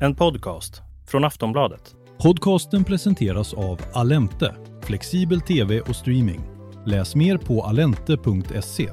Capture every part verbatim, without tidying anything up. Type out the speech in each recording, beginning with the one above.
En podcast från Aftonbladet. Podcasten presenteras av Alente, flexibel tv och streaming. Läs mer på alente punkt se.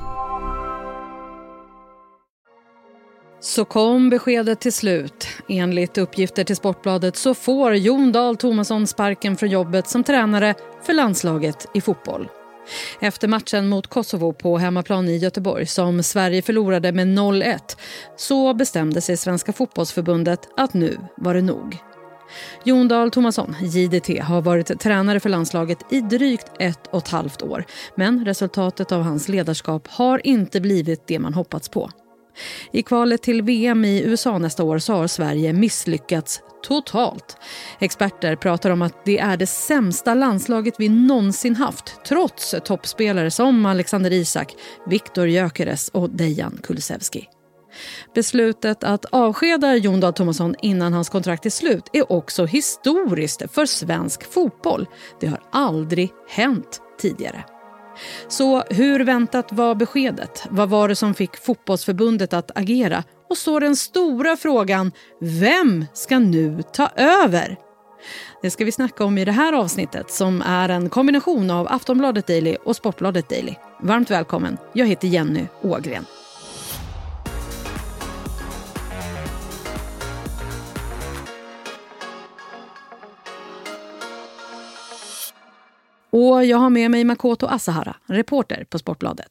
Så kom beskedet till slut. Enligt uppgifter till Sportbladet så får Jon Dahl Tomasson sparken från jobbet som tränare för landslaget i fotboll. Efter matchen mot Kosovo på hemmaplan i Göteborg som Sverige förlorade med noll ett så bestämde sig Svenska fotbollsförbundet att nu var det nog. Jon Dahl Tomasson, J D T, har varit tränare för landslaget i drygt ett och ett halvt år. Men resultatet av hans ledarskap har inte blivit det man hoppats på. I kvalet till V M i U S A nästa år så har Sverige misslyckats totalt. Experter pratar om att det är det sämsta landslaget vi någonsin haft, trots toppspelare som Alexander Isak, Viktor Gyökeres och Dejan Kulusevski. Beslutet att avskeda Jon Dahl Tomasson innan hans kontrakt är slut är också historiskt för svensk fotboll. Det har aldrig hänt tidigare. Så hur väntat var beskedet? Vad var det som fick fotbollsförbundet att agera? Och så den stora frågan, vem ska nu ta över? Det ska vi snacka om i det här avsnittet som är en kombination av Aftonbladet Daily och Sportbladet Daily. Varmt välkommen, jag heter Jenny Ågren. Och jag har med mig Makoto Asahara, reporter på Sportbladet.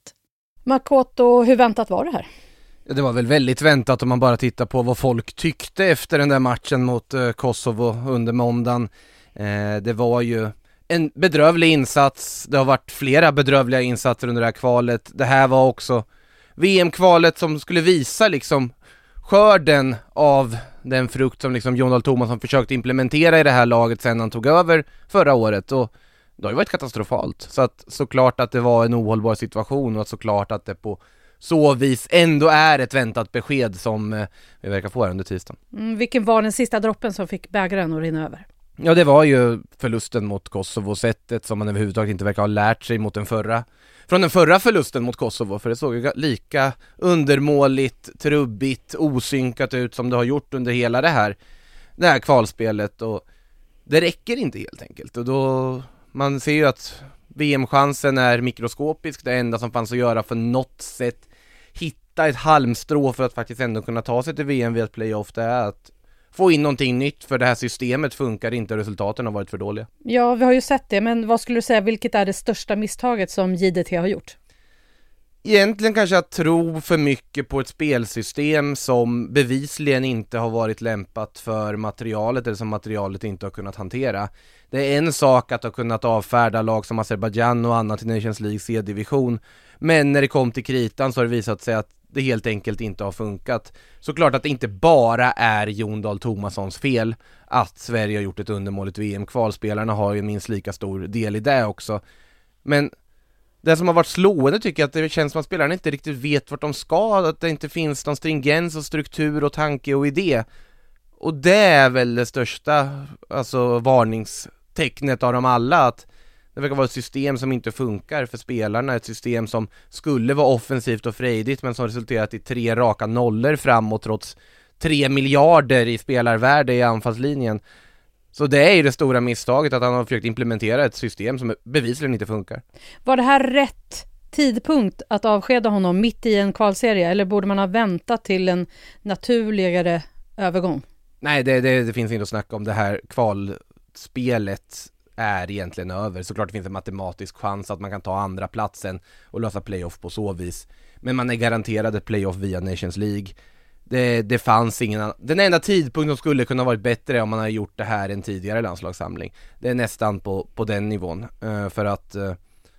Makoto, hur väntat var det här? Det var väl väldigt väntat om man bara tittar på vad folk tyckte efter den där matchen mot eh, Kosovo under måndagen. Eh, det var ju en bedrövlig insats. Det har varit flera bedrövliga insatser under det här kvalet. Det här var också V M-kvalet som skulle visa liksom skörden av den frukt som liksom Jon Dahl Tomasson försökte implementera i det här laget sedan han tog över förra året. Och det har ju varit katastrofalt. Så att såklart att det var en ohållbar situation och att såklart att det på så vis ändå är ett väntat besked som eh, vi verkar få här under tisdagen. Mm, vilken var den sista droppen som fick bägaren att rinna över? Ja, det var ju förlusten mot Kosovo, sättet som man överhuvudtaget inte verkar ha lärt sig mot den förra. Från den förra förlusten mot Kosovo, för det såg ju lika undermåligt, trubbigt, osynkat ut som det har gjort under hela det här, det här kvalspelet. Och det räcker inte helt enkelt. Och då, man ser ju att V M-chansen är mikroskopisk. Det enda som fanns att göra för något sätt hitta ett halmstrå för att faktiskt ändå kunna ta sig till V M via ett playoff, det är att få in någonting nytt, för det här systemet funkar inte och resultaten har varit för dåliga. Ja, vi har ju sett det, men vad skulle du säga, vilket är det största misstaget som J D T har gjort? Egentligen kanske att tro för mycket på ett spelsystem som bevisligen inte har varit lämpat för materialet eller som materialet inte har kunnat hantera. Det är en sak att ha kunnat avfärda lag som Azerbaijan och annat i Nations League C-division, men när det kom till kritan så har det visat sig att det helt enkelt inte har funkat. Såklart att det inte bara är Jon Dahl Tomassons fel att Sverige har gjort ett undermåligt V M-kval. Spelarna har ju minst lika stor del i det också. Men det som har varit slående tycker jag att det känns som att spelarna inte riktigt vet vart de ska, att det inte finns någon stringens och struktur och tanke och idé. Och det är väl det största alltså varningstecknet av dem alla, att det verkar vara ett system som inte funkar för spelarna, ett system som skulle vara offensivt och frejdigt men som resulterat i tre raka nollor framåt trots tre miljarder i spelarvärde i anfallslinjen. Så det är ju det stora misstaget, att han har försökt implementera ett system som bevisligen inte funkar. Var det här rätt tidpunkt att avskeda honom mitt i en kvalserie, eller borde man ha väntat till en naturligare övergång? Nej, det, det, det finns inte att snacka om. Det här kvalspelet är egentligen över. Såklart det finns en matematisk chans att man kan ta andra platsen och lösa playoff på så vis. Men man är garanterad ett playoff via Nations League. Det, det fanns ingen annan. Den enda tidpunkt som skulle kunna varit bättre om man hade gjort det här en tidigare landslagssamling. Det är nästan på, på den nivån. Uh, för att uh,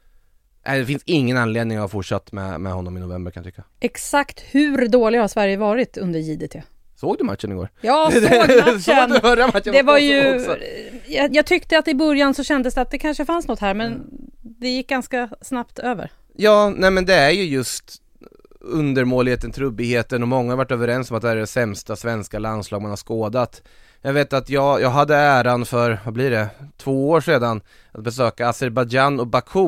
det finns ingen anledning att ha fortsatt med, med honom i november, kan jag tycka. Exakt hur dålig har Sverige varit under J D T? Såg du matchen igår? Ja, såg matchen. såg du förra matchen? Det var ju, jag, jag tyckte att i början så kändes det att det kanske fanns något här, men mm. det gick ganska snabbt över. Ja, nej men det är ju just undermåligheten, trubbigheten, och många har varit överens om att det är det sämsta svenska landslag man har skådat. Jag vet att jag, jag hade äran för, vad blir det, två år sedan att besöka Azerbaijan och Baku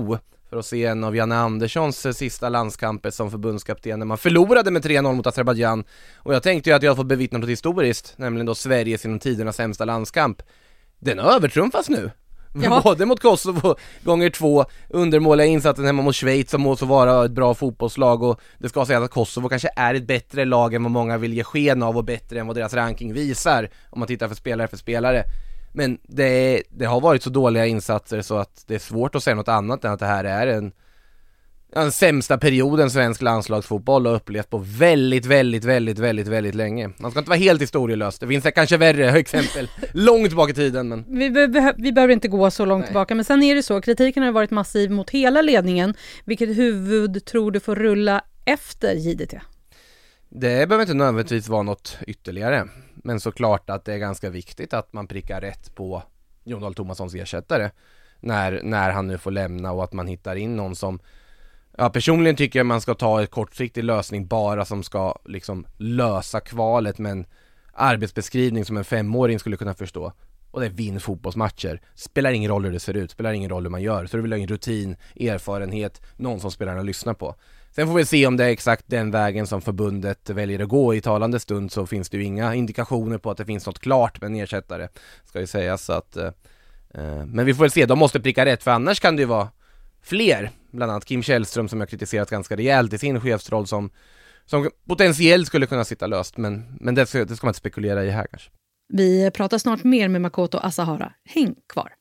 för att se en av Janne Anderssons sista landskamper som förbundskapten när man förlorade med tre noll mot Azerbaijan. Och jag tänkte ju att jag fått bevittna något historiskt, nämligen då Sveriges genom tidernas sämsta landskamp. Den övertrumfas nu. Ja. Både mot Kosovo gånger två, undermåliga insatsen hemma mot Schweiz som måste vara ett bra fotbollslag, och det ska säga att Kosovo kanske är ett bättre lag än vad många vill ge sken av och bättre än vad deras ranking visar om man tittar för spelare för spelare. Men det, det har varit så dåliga insatser så att det är svårt att säga något annat än att det här är en den sämsta perioden svensk landslagsfotboll har upplevt på väldigt, väldigt, väldigt, väldigt, väldigt länge. Man ska inte vara helt historielös. Det finns kanske värre exempel långt bak i tiden. Men... Vi, be- vi behöver inte gå så långt Nej. tillbaka. Men sen är det så, kritiken har varit massiv mot hela ledningen. Vilket huvud tror du får rulla efter J D T? Det behöver inte nödvändigtvis vara något ytterligare. Men såklart att det är ganska viktigt att man prickar rätt på Jon Dahl Tomassons ersättare. När, när han nu får lämna, och att man hittar in någon som... Ja, personligen tycker jag man ska ta en kortsiktig lösning bara som ska liksom lösa kvalet, men arbetsbeskrivning som en femåring skulle kunna förstå. Och det är vinn fotbollsmatcher. Spelar ingen roll hur det ser ut, spelar ingen roll hur man gör. Så du vill ha en rutin, erfarenhet, någon som spelarna lyssnar på. Sen får vi se om det är exakt den vägen som förbundet väljer att gå. I talande stund så finns det ju inga indikationer på att det finns något klart med en ersättare, ska ju sägas. Så att, eh, men vi får väl se, de måste pricka rätt, för annars kan det ju vara fler, bland annat Kim Källström som jag kritiserat ganska rejält i sin chefsroll som, som potentiellt skulle kunna sitta löst, men, men det, ska, det ska man inte spekulera i här kanske. Vi pratar snart mer med Makoto Asahara. Häng kvar.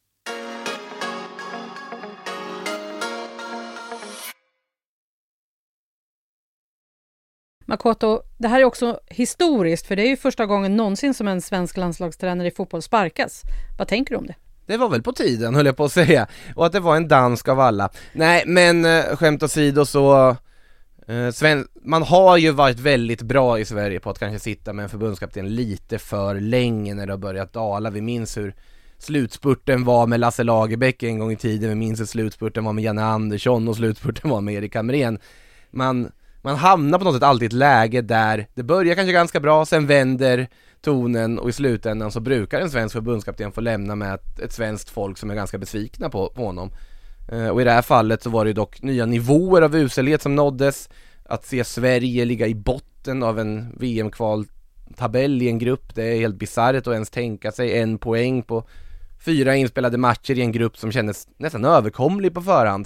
Makoto, det här är också historiskt, för det är ju första gången någonsin som en svensk landslagstränare i fotboll sparkas. Vad tänker du om det? Det var väl på tiden, höll jag på att säga. Och att det var en dansk av alla. Nej, men äh, skämt åsido så... Äh, Sven- man har ju varit väldigt bra i Sverige på att kanske sitta med en förbundskapten lite för länge när det har börjat dala. Vi minns hur slutspurten var med Lasse Lagerbäck en gång i tiden. Vi minns hur slutspurten var med Janne Andersson och slutspurten var med Erik Hamrén. Man... Man hamnar på något sätt alltid i ett läge där det börjar kanske ganska bra, sen vänder tonen, och i slutändan så brukar en svensk förbundskapten få lämna med ett, ett svenskt folk som är ganska besvikna på, på honom. Eh, och i det här fallet så var det ju dock nya nivåer av uselhet som nåddes. Att se Sverige ligga i botten av en V M-kvaltabell i en grupp, det är helt bisarrt att ens tänka sig en poäng på fyra inspelade matcher i en grupp som kändes nästan överkomlig på förhand.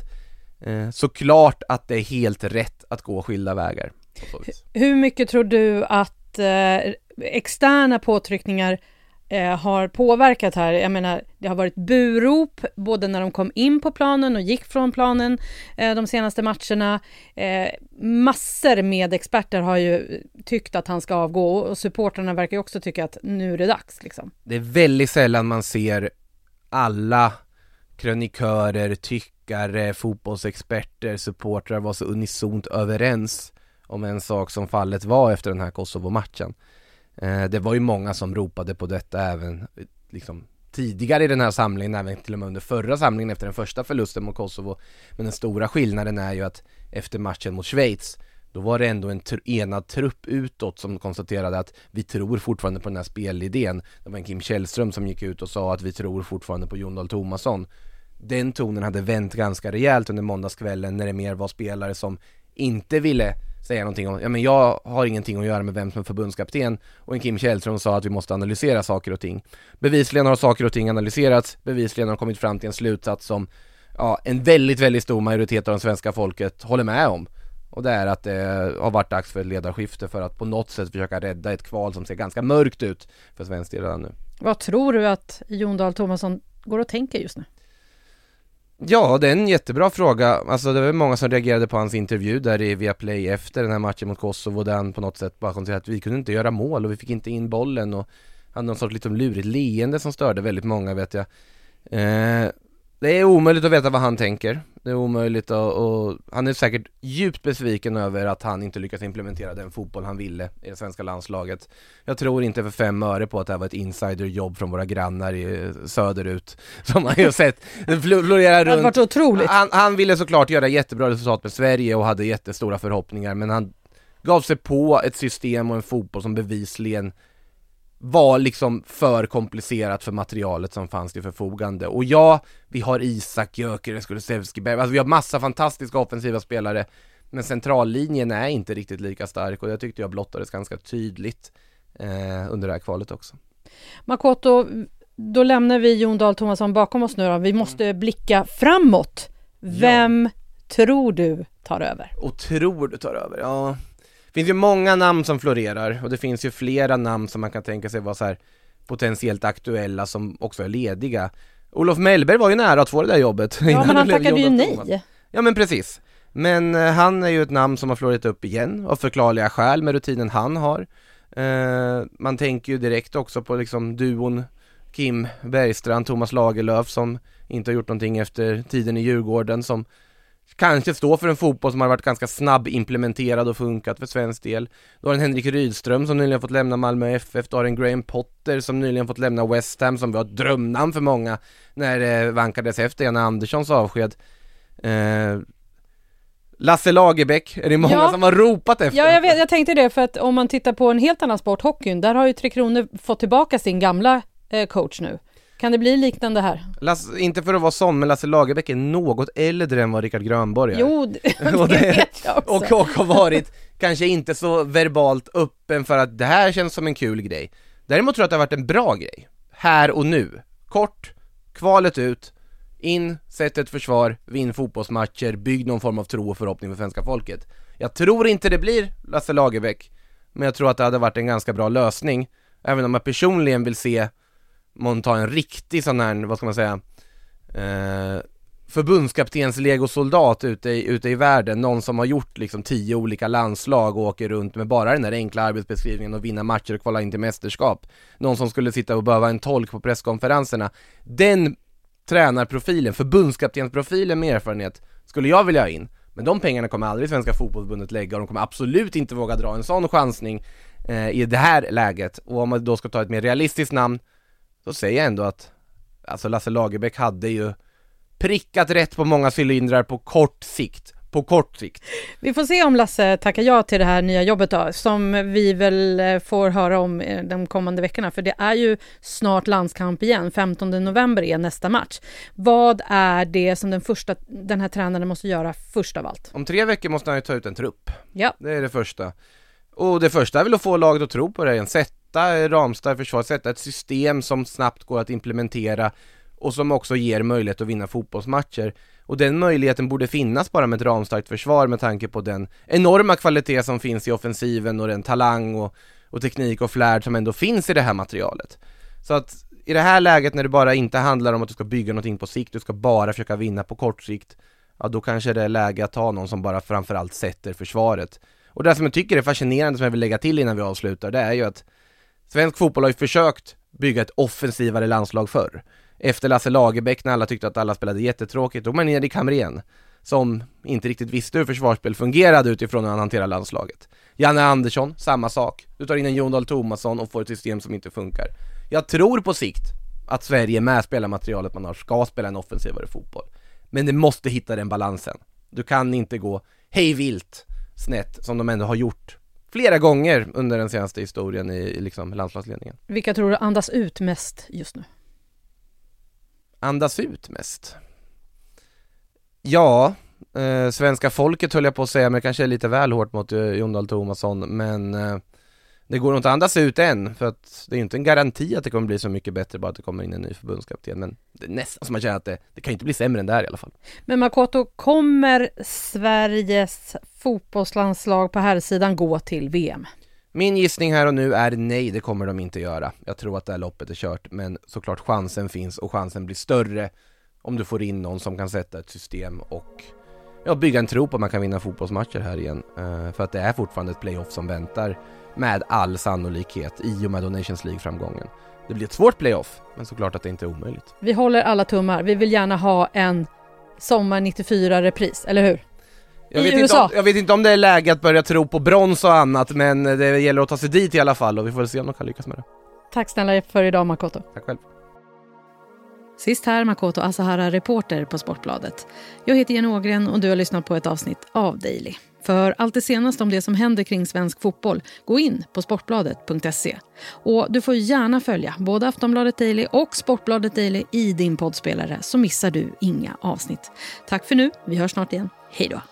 Såklart att det är helt rätt att gå skilda vägar. Hur mycket tror du att eh, externa påtryckningar eh, har påverkat här? Jag menar, det har varit burop både när de kom in på planen och gick från planen eh, de senaste matcherna. Eh, massor med experter har ju tyckt att han ska avgå, och supporterna verkar ju också tycka att nu är det dags. Liksom. Det är väldigt sällan man ser alla krönikörer, tyckare, fotbollsexperter, supportrar var så unisont överens om en sak som fallet var efter den här Kosovo-matchen. Eh, det var ju många som ropade på detta även liksom, tidigare i den här samlingen, även till och med under förra samlingen efter den första förlusten mot Kosovo. Men den stora skillnaden är ju att efter matchen mot Schweiz, då var det ändå en tr- enad trupp utåt som konstaterade att vi tror fortfarande på den här spelidén. Det var en Kim Källström som gick ut och sa att vi tror fortfarande på Jon Dahl Tomasson. Den tonen hade vänt ganska rejält under måndagskvällen när det mer var spelare som inte ville säga någonting om, ja men jag har ingenting att göra med vem som är förbundskapten, och en Kim Källström sa att vi måste analysera saker och ting. Bevisligen har saker och ting analyserats, bevisligen har kommit fram till en slutsats som ja, en väldigt, väldigt stor majoritet av den svenska folket håller med om. Och det är att det har varit dags för ett ledarskifte för att på något sätt försöka rädda ett kval som ser ganska mörkt ut för svensk del redan nu. Vad tror du att Jon Dahl Tomasson går och tänker just nu? Ja, det är en jättebra fråga. Alltså det var många som reagerade på hans intervju där i Viaplay efter den här matchen mot Kosovo, där han på något sätt bara konstaterade att vi kunde inte göra mål och vi fick inte in bollen, och han hade någon sorts lite lurigt leende som störde väldigt många, vet jag. Eh, det är omöjligt att veta vad han tänker. Det är omöjligt att, och han är säkert djupt besviken över att han inte lyckas implementera den fotboll han ville i det svenska landslaget. Jag tror inte för fem öre på att det här var ett insiderjobb från våra grannar i söderut som man ju sett florera runt. Det har varit otroligt. Han, han ville såklart göra jättebra resultat med Sverige och hade jättestora förhoppningar, men han gav sig på ett system och en fotboll som bevisligen var liksom för komplicerat för materialet som fanns till förfogande. Och ja, vi har Isak, Gyökeres, Kulusevski, alltså vi har massa fantastiska offensiva spelare, men centrallinjen är inte riktigt lika stark, och jag tyckte jag blottades ganska tydligt eh, under det här kvalet också. Makoto, då lämnar vi Jon Dahl Tomasson bakom oss nu då. Vi måste mm. blicka framåt. Vem ja. tror du tar över? Och tror du tar över? Ja, det finns ju många namn som florerar, och det finns ju flera namn som man kan tänka sig vara så här potentiellt aktuella som också är lediga. Olof Mellberg var ju nära att få det där jobbet. Ja, men han tackade ju nej. Ja, men precis. Men eh, han är ju ett namn som har florerat upp igen av förklarliga skäl med rutinen han har. Eh, man tänker ju direkt också på liksom duon Kim Bergstrand, Thomas Lagerlöf, som inte har gjort någonting efter tiden i Djurgården, som kanske står för en fotboll som har varit ganska snabb implementerad och funkat för svensk del. Då har en Henrik Rydström som nyligen fått lämna Malmö F F. Då har en Graham Potter som nyligen fått lämna West Ham, som var ett drömnamn för många när det vankades efter Janne Anderssons avsked. Eh, Lasse Lagerbäck är det många ja. som har ropat efter. Ja, jag, vet, jag tänkte det, för att om man tittar på en helt annan sport, hockeyn, där har ju Tre Kronor fått tillbaka sin gamla eh, coach nu. Kan det bli liknande här? Lasse, inte för att vara sån, men Lasse Lagerbäck är något äldre än vad Rickard Grönborg är. Jo, det, det, det vet jag också. Och, och har varit kanske inte så verbalt öppen för att det här känns som en kul grej. Däremot tror jag att det har varit en bra grej. Här och nu. Kort, kvalet ut, in, sätt ett försvar, vinn fotbollsmatcher, bygg någon form av tro och förhoppning för svenska folket. Jag tror inte det blir Lasse Lagerbäck, men jag tror att det hade varit en ganska bra lösning. Även om jag personligen vill se man tar en riktig sån här, vad ska man säga, eh, förbundskaptens legosoldat ute i, ute i världen. Någon som har gjort liksom tio olika landslag och åker runt med bara den här enkla arbetsbeskrivningen och vinna matcher och kvala in till mästerskap. Någon som skulle sitta och behöva en tolk på presskonferenserna. Den tränarprofilen, förbundskaptensprofilen med erfarenhet skulle jag vilja ha in. Men de pengarna kommer aldrig Svenska fotbollsförbundet lägga, och de kommer absolut inte våga dra en sån chansning eh, i det här läget. Och om man då ska ta ett mer realistiskt namn, så säger jag ändå att alltså Lasse Lagerbäck hade ju prickat rätt på många cylindrar på kort sikt. På kort sikt. Vi får se om Lasse tackar ja till det här nya jobbet då, som vi väl får höra om de kommande veckorna. För det är ju snart landskamp igen. femtonde november är nästa match. Vad är det som den, första, den här tränaren måste göra först av allt? Om tre veckor måste han ju ta ut en trupp. Ja. Det är det första. Och det första är väl att få laget att tro på det igen. Sätta ramstark försvar, sätta ett system som snabbt går att implementera och som också ger möjlighet att vinna fotbollsmatcher. Och den möjligheten borde finnas bara med ett ramstarkt försvar, med tanke på den enorma kvalitet som finns i offensiven och den talang och, och teknik och flärd som ändå finns i det här materialet. Så att i det här läget, när det bara inte handlar om att du ska bygga någonting på sikt, du ska bara försöka vinna på kort sikt, ja då kanske det är läge att ta någon som bara framförallt sätter försvaret. Och det som jag tycker är fascinerande, som jag vill lägga till innan vi avslutar, det är ju att svensk fotboll har ju försökt bygga ett offensivare landslag förr. Efter Lasse Lagerbäck, när alla tyckte att alla spelade jättetråkigt, då man ner i Hamrén, som inte riktigt visste hur försvarsspel fungerade utifrån hur han hanterar landslaget. Janne Andersson, samma sak. Du tar in en Jon Dahl Tomasson och får ett system som inte funkar. Jag tror på sikt att Sverige med spelarmaterialet man har ska spela en offensivare fotboll. Men det måste hitta den balansen. Du kan inte gå hej vilt snett som de ändå har gjort flera gånger under den senaste historien i liksom landslagsledningen. Vilka tror du andas ut mest just nu? Andas ut mest? Ja, eh, svenska folket höll jag på att säga, men det kanske är lite väl hårt mot eh, Jon Dahl Tomasson, men eh, det går inte att andas ut än, för att det är inte en garanti att det kommer bli så mycket bättre bara att det kommer in en ny förbundskapten, men det är nästan som man känner att det, det kan inte bli sämre än det här i alla fall. Men Makoto, kommer Sveriges fotbollslandslag på här sidan gå till V M? Min gissning här och nu är nej, det kommer de inte göra. Jag tror att det här loppet är kört, men såklart chansen finns, och chansen blir större om du får in någon som kan sätta ett system och ja, bygga en tro på att man kan vinna fotbollsmatcher här igen. Uh, för att det är fortfarande ett playoff som väntar med all sannolikhet i och med Nations League-framgången. Det blir ett svårt playoff, men såklart att det inte är omöjligt. Vi håller alla tummar. Vi vill gärna ha en sommar nittiofyra-repris, eller hur? Jag vet, inte om, jag vet inte om det är läge att börja tro på brons och annat, men det gäller att ta sig dit i alla fall, och vi får se om de kan lyckas med det. Tack snälla för idag, Makoto. Tack själv. Sist här Makoto Asahara, reporter på Sportbladet. Jag heter Jenny Ågren och du har lyssnat på ett avsnitt av Daily. För allt det senaste om det som händer kring svensk fotboll, gå in på sportbladet punkt se. Och du får gärna följa både Aftonbladet Daily och Sportbladet Daily i din poddspelare, så missar du inga avsnitt. Tack för nu, vi hörs snart igen. Hej då!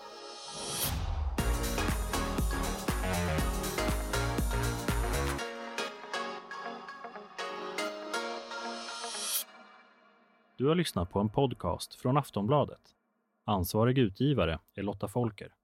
Du har lyssnat på en podcast från Aftonbladet. Ansvarig utgivare är Lotta Folker.